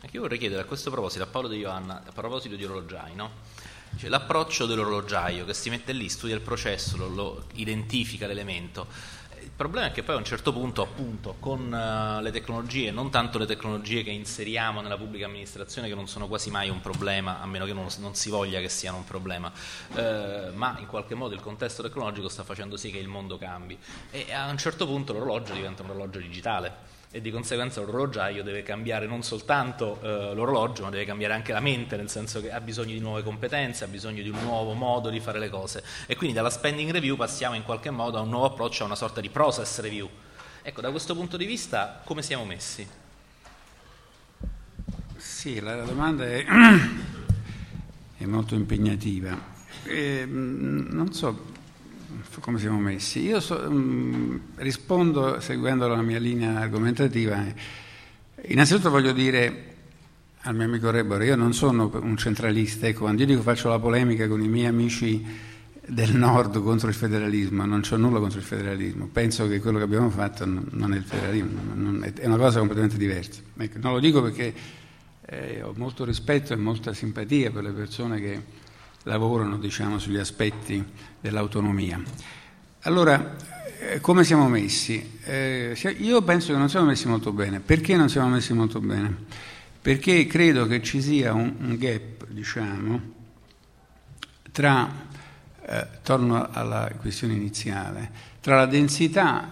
Io vorrei chiedere a questo proposito a Paolo De Ioanna, a proposito di orologiai, no? Cioè, l'approccio dell'orologiaio che si mette lì, studia il processo, lo identifica l'elemento. Il problema è che poi a un certo punto, appunto, con le tecnologie, non tanto le tecnologie che inseriamo nella pubblica amministrazione, che non sono quasi mai un problema, a meno che non si voglia che siano un problema, ma in qualche modo il contesto tecnologico sta facendo sì che il mondo cambi. E a un certo punto l'orologio diventa un orologio digitale. E di conseguenza l'orologiaio deve cambiare non soltanto l'orologio, ma deve cambiare anche la mente, nel senso che ha bisogno di nuove competenze, ha bisogno di un nuovo modo di fare le cose. E quindi dalla spending review passiamo in qualche modo a un nuovo approccio, a una sorta di process review. Ecco, da questo punto di vista come siamo messi? Sì, la domanda è molto impegnativa. Non so come siamo messi. Io rispondo seguendo la mia linea argomentativa. Innanzitutto voglio dire al mio amico Rebore, io non sono un centralista, ecco, quando io dico faccio la polemica con i miei amici del nord contro il federalismo, non c'ho nulla contro il federalismo, penso che quello che abbiamo fatto non è il federalismo, è una cosa completamente diversa. Ecco, non lo dico perché ho molto rispetto e molta simpatia per le persone che lavorano, diciamo, sugli aspetti dell'autonomia. Allora, come siamo messi? Io penso che non siamo messi molto bene. Perché non siamo messi molto bene? Perché credo che ci sia un gap, diciamo, torno alla questione iniziale, tra la densità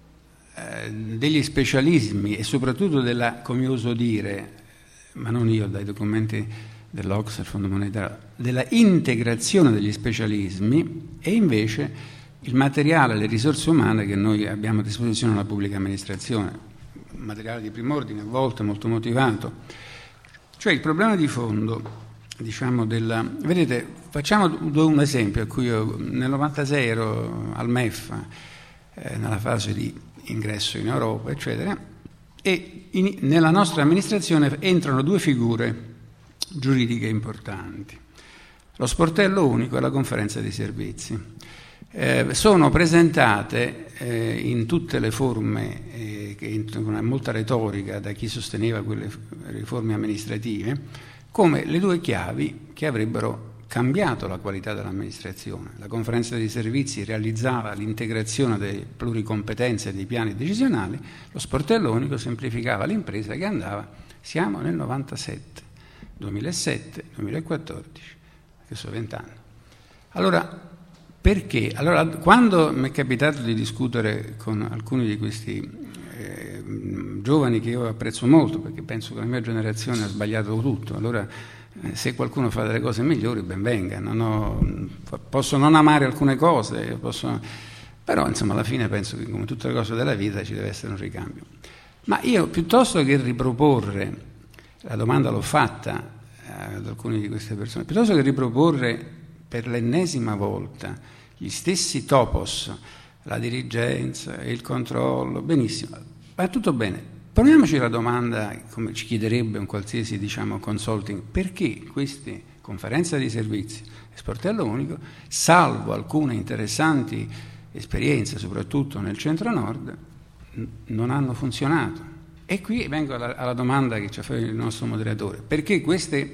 degli specialismi e soprattutto della, come oso dire, ma non io, dai documenti dell'Ocse, il Fondo Monetario, della integrazione degli specialismi e invece il materiale, le risorse umane che noi abbiamo a disposizione nella pubblica amministrazione, un materiale di prim'ordine, a volte molto motivato. Cioè il problema di fondo, diciamo, vedete, facciamo un esempio a cui io nel 96 ero al MEF, nella fase di ingresso in Europa, eccetera, e nella nostra amministrazione entrano due figure giuridiche importanti, lo sportello unico e la conferenza dei servizi. Sono presentate in tutte le forme, con molta retorica da chi sosteneva quelle riforme amministrative, come le due chiavi che avrebbero cambiato la qualità dell'amministrazione. La conferenza dei servizi realizzava l'integrazione delle pluricompetenze dei piani decisionali, lo sportello unico semplificava l'impresa che andava, siamo nel 97. 2007, 2014, che sono 20 anni. Allora, perché? Allora, quando mi è capitato di discutere con alcuni di questi giovani che io apprezzo molto, perché penso che la mia generazione ha sbagliato tutto, allora se qualcuno fa delle cose migliori, ben venga. Posso non amare alcune cose, però insomma alla fine penso che come tutte le cose della vita ci deve essere un ricambio. Ma io piuttosto che riproporre, la domanda l'ho fatta ad alcune di queste persone, piuttosto che riproporre per l'ennesima volta gli stessi topos, la dirigenza, il controllo, benissimo, va tutto bene. Poniamoci la domanda, come ci chiederebbe un qualsiasi, diciamo, consulting, perché queste conferenze di servizi e sportello unico, salvo alcune interessanti esperienze, soprattutto nel centro-nord, non hanno funzionato? E qui vengo alla domanda che ci ha fatto il nostro moderatore. Perché questi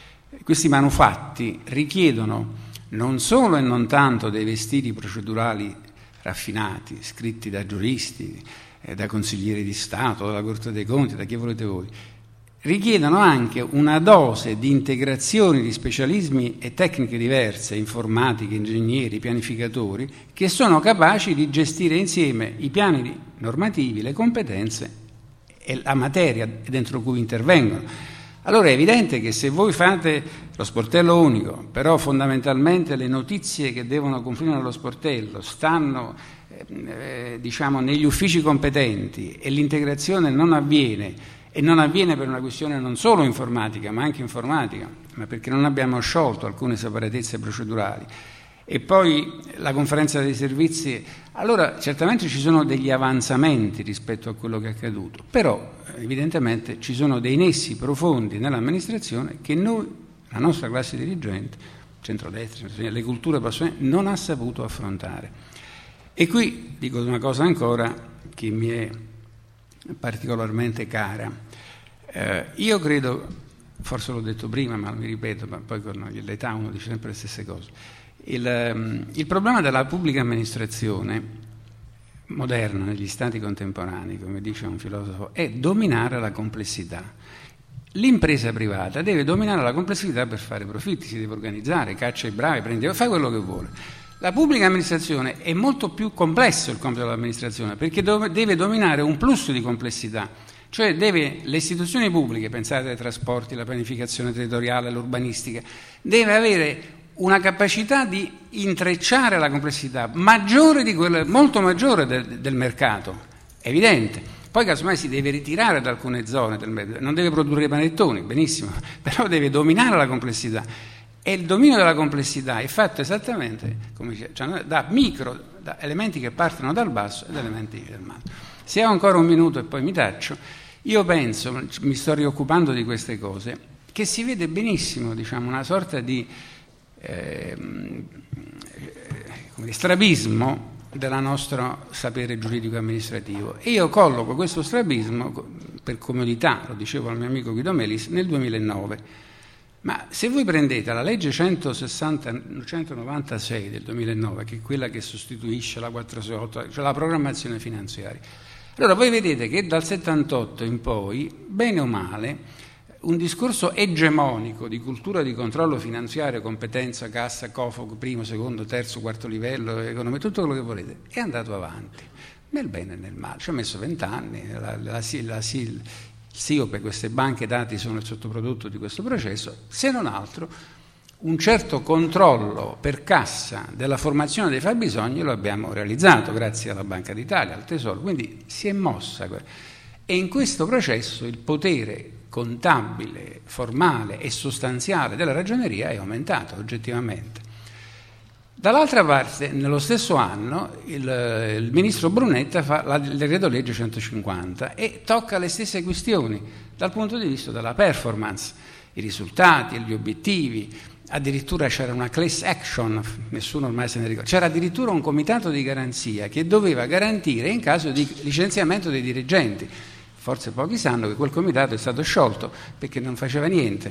manufatti richiedono non solo e non tanto dei vestiti procedurali raffinati, scritti da giuristi, da consiglieri di Stato, dalla Corte dei Conti, da chi volete voi, richiedono anche una dose di integrazioni di specialismi e tecniche diverse, informatiche, ingegneri, pianificatori, che sono capaci di gestire insieme i piani normativi, le competenze e la materia dentro cui intervengono. Allora è evidente che se voi fate lo sportello unico, però fondamentalmente le notizie che devono confluire nello sportello stanno diciamo negli uffici competenti e l'integrazione non avviene, e non avviene per una questione non solo informatica ma anche informatica, ma perché non abbiamo sciolto alcune separatezze procedurali, e poi la conferenza dei servizi, allora certamente ci sono degli avanzamenti rispetto a quello che è accaduto, però evidentemente ci sono dei nessi profondi nell'amministrazione che noi, la nostra classe dirigente, centrodestra, le culture professionali, non ha saputo affrontare. E qui dico una cosa ancora che mi è particolarmente cara. Io credo, forse l'ho detto prima, ma mi ripeto, ma poi con l'età uno dice sempre le stesse cose. Il problema della pubblica amministrazione moderna negli stati contemporanei, come dice un filosofo, è dominare la complessità. L'impresa privata deve dominare la complessità per fare profitti, si deve organizzare, caccia i bravi, fa quello che vuole. La pubblica amministrazione è molto più complesso il compito dell'amministrazione, perché deve dominare un plus di complessità, cioè le istituzioni pubbliche, pensate ai trasporti, la pianificazione territoriale, l'urbanistica, deve avere una capacità di intrecciare la complessità maggiore di quella, molto maggiore del mercato, evidente. Poi casomai si deve ritirare da alcune zone del mercato, non deve produrre panettoni, benissimo, però deve dominare la complessità. E il dominio della complessità è fatto esattamente come cioè, da elementi che partono dal basso e da elementi dall'alto. Se ho ancora un minuto e poi mi taccio, io penso, mi sto rioccupando di queste cose, che si vede benissimo, diciamo, una sorta di strabismo del nostro sapere giuridico amministrativo, e io colloco questo strabismo per comodità, lo dicevo al mio amico Guido Melis, nel 2009. Ma se voi prendete la legge 196 del 2009, che è quella che sostituisce la 468, cioè la programmazione finanziaria, allora voi vedete che dal 78 in poi, bene o male, un discorso egemonico di cultura di controllo finanziario, competenza, cassa, COFOG, primo, secondo, terzo, quarto livello, economia, tutto quello che volete, è andato avanti, nel bene e nel male. Ci ha messo 20 anni, il SIOP, queste banche dati sono il sottoprodotto di questo processo, se non altro un certo controllo per cassa della formazione dei fabbisogni lo abbiamo realizzato grazie alla Banca d'Italia, al Tesoro, quindi si è mossa. E in questo processo il potere contabile, formale e sostanziale della ragioneria è aumentato oggettivamente. Dall'altra parte, nello stesso anno, il ministro Brunetta fa il decreto legge 150 e tocca le stesse questioni dal punto di vista della performance, i risultati, gli obiettivi. Addirittura c'era una class action, nessuno ormai se ne ricorda, c'era addirittura un comitato di garanzia che doveva garantire in caso di licenziamento dei dirigenti. Forse pochi sanno che quel comitato è stato sciolto perché non faceva niente,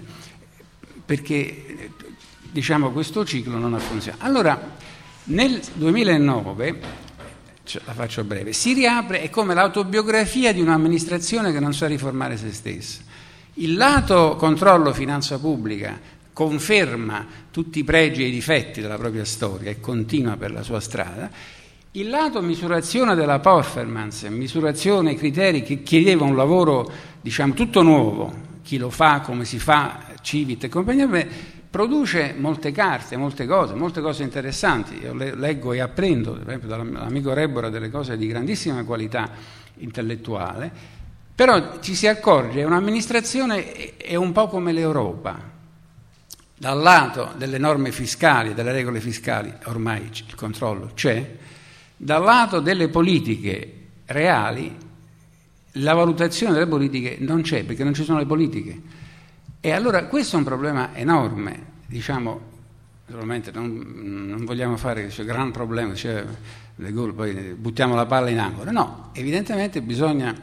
perché diciamo questo ciclo non ha funzionato. Allora nel 2009, la faccio breve, si riapre, è come l'autobiografia di un'amministrazione che non sa riformare se stessa. Il lato controllo finanza pubblica conferma tutti i pregi e i difetti della propria storia e continua per la sua strada. Il lato misurazione della performance, misurazione, criteri che chiedeva un lavoro, diciamo, tutto nuovo, chi lo fa, come si fa, Civit e compagnia, produce molte carte, molte cose interessanti. Io leggo e apprendo, per esempio, dall'amico Rebora delle cose di grandissima qualità intellettuale, però ci si accorge che un'amministrazione è un po' come l'Europa. Dal lato delle norme fiscali, delle regole fiscali, ormai il controllo c'è. Dal lato delle politiche reali, la valutazione delle politiche non c'è, perché non ci sono le politiche. E allora questo è un problema enorme, diciamo, naturalmente non vogliamo fare un gran problema, De Gaulle, poi buttiamo la palla in angolo. No, evidentemente bisogna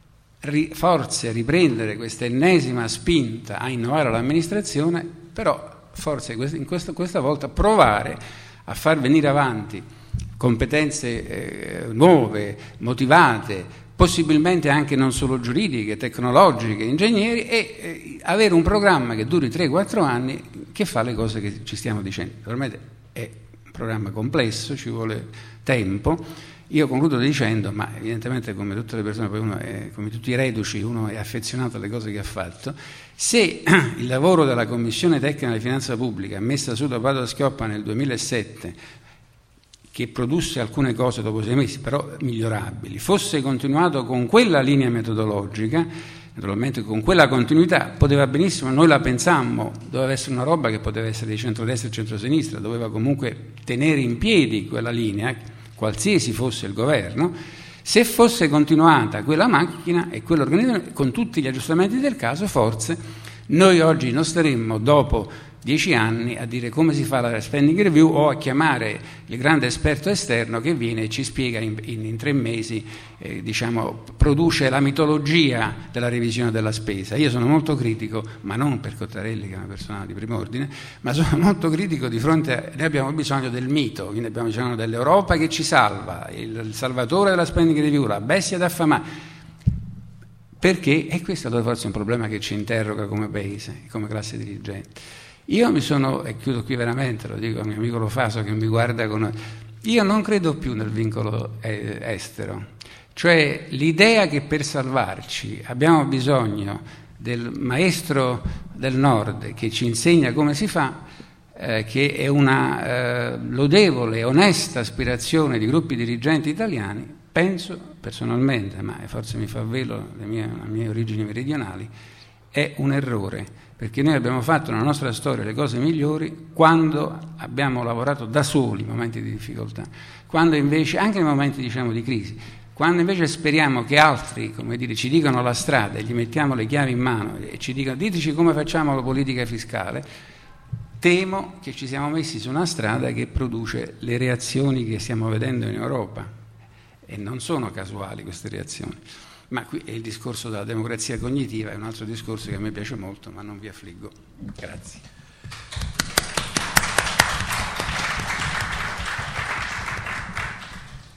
forse riprendere questa ennesima spinta a innovare l'amministrazione, però forse questa volta provare a far venire avanti competenze nuove, motivate, possibilmente anche non solo giuridiche, tecnologiche, ingegneri, e avere un programma che duri 3-4 anni che fa le cose che ci stiamo dicendo. Naturalmente è un programma complesso, ci vuole tempo. Io concludo dicendo, ma evidentemente come tutte le persone, poi come tutti i reduci, uno è affezionato alle cose che ha fatto. Se il lavoro della Commissione Tecnica di Finanza Pubblica, messa su da Padoa-Schioppa nel 2007, che produsse alcune cose dopo 6 mesi, però migliorabili, fosse continuato con quella linea metodologica, naturalmente con quella continuità, poteva benissimo, noi la pensammo, doveva essere una roba che poteva essere di centrodestra e centrosinistra, doveva comunque tenere in piedi quella linea, qualsiasi fosse il governo. Se fosse continuata quella macchina e quell'organizzazione, con tutti gli aggiustamenti del caso, forse Noi oggi non staremmo dopo 10 anni a dire come si fa la spending review o a chiamare il grande esperto esterno che viene e ci spiega in 3 mesi, produce la mitologia della revisione della spesa. Io sono molto critico, ma non per Cottarelli che è una persona di primo ordine, ma sono molto critico di fronte a... Noi abbiamo bisogno del mito, quindi abbiamo bisogno dell'Europa che ci salva, il salvatore della spending review, la bestia da affamare. Perché? E questo è forse un problema che ci interroga come paese, come classe dirigente. Io mi sono, e chiudo qui veramente, lo dico al mio amico Lo Faso che mi guarda con... Io non credo più nel vincolo estero, cioè l'idea che per salvarci abbiamo bisogno del maestro del nord che ci insegna come si fa, che è una lodevole, onesta aspirazione di gruppi dirigenti italiani, penso personalmente, ma forse mi fa velo le mie origini meridionali, è un errore. Perché noi abbiamo fatto nella nostra storia le cose migliori quando abbiamo lavorato da soli in momenti di difficoltà, quando invece, anche nei momenti di crisi, quando invece speriamo che altri, ci dicano la strada e gli mettiamo le chiavi in mano e ci dicono diteci come facciamo la politica fiscale, temo che ci siamo messi su una strada che produce le reazioni che stiamo vedendo in Europa e non sono casuali queste reazioni. Ma qui è il discorso della democrazia cognitiva, è un altro discorso che a me piace molto, ma non vi affliggo. Grazie.